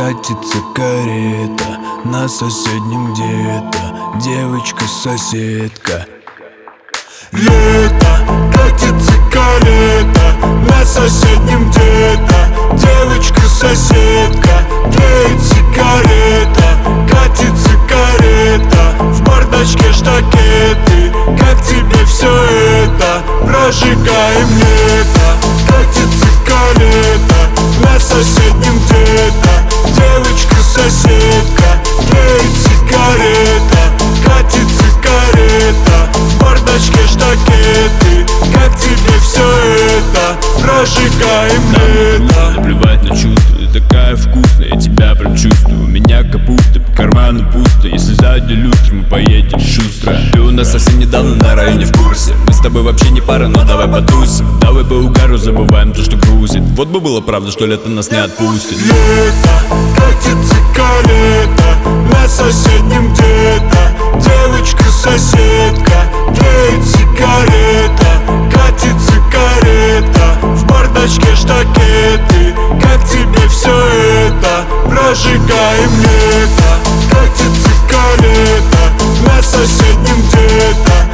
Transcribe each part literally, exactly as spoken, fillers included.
катится карета, на соседнем где-то девочка-соседка. Лето, катится карета, на соседнем где-то девочка-соседка. Тлеет сигарета, катится карета, в бардачке штакеты. Как тебе все это? Прожигаем лето. Катится карета, на соседнем где-то девочка-соседка. Тлеет сигарета, катится карета, в бардачке штакеты. Как тебе все это? Прожигаем лето. Наплевать на чувства, ты такая вкусная, я тебя прям чувствую. У меня капуста, по карману пусто. Если сзади люстра, мы поедем шустро. Ты у нас совсем недавно на районе в курсе. Мы с тобой вообще не пара, но давай потусим. Давай по угару забываем то, что грузит. Вот бы было правда, что лето нас не отпустит. Лето, катится карета, на соседнем где-то девочка-соседка. Тлеет сигарета, катится карета, в бардачке штакеты. Как тебе все это? Прожигаем лето. Катится карета, на соседнем где-то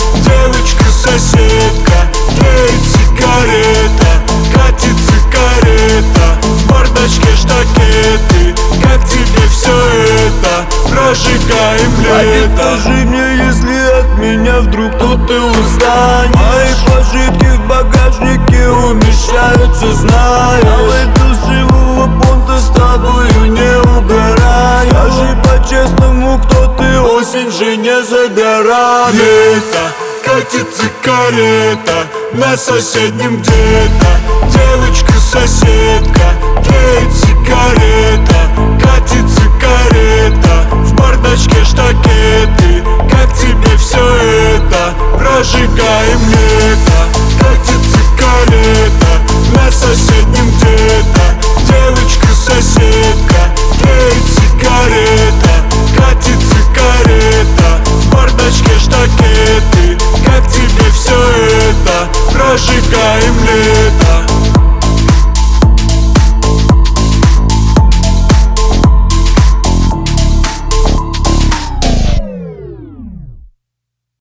девочка-соседка. Тлеет сигарета, катится карета, в бардачке штакеты. Как тебе все это? Прожигаем лето. Скажи мне, если от меня вдруг кто-то устанешь. Мои пожитки в багажнике умещаются, знаешь. А в эту живого понта с тобою не угораю. Скажи по-честному, кто ты, осень же не за горами. Лето, катится карета, на соседнем где-то девочка-соседка. Тлеет сигарета, катится карета, в бардачке штакеты. Как тебе все это? Прожигаем лето. Катится карета, на соседнем где-то девочка-соседка. Тлеет сигарета, катится карета, в бардачке штакеты. Как тебе все это? Прожигаем лето.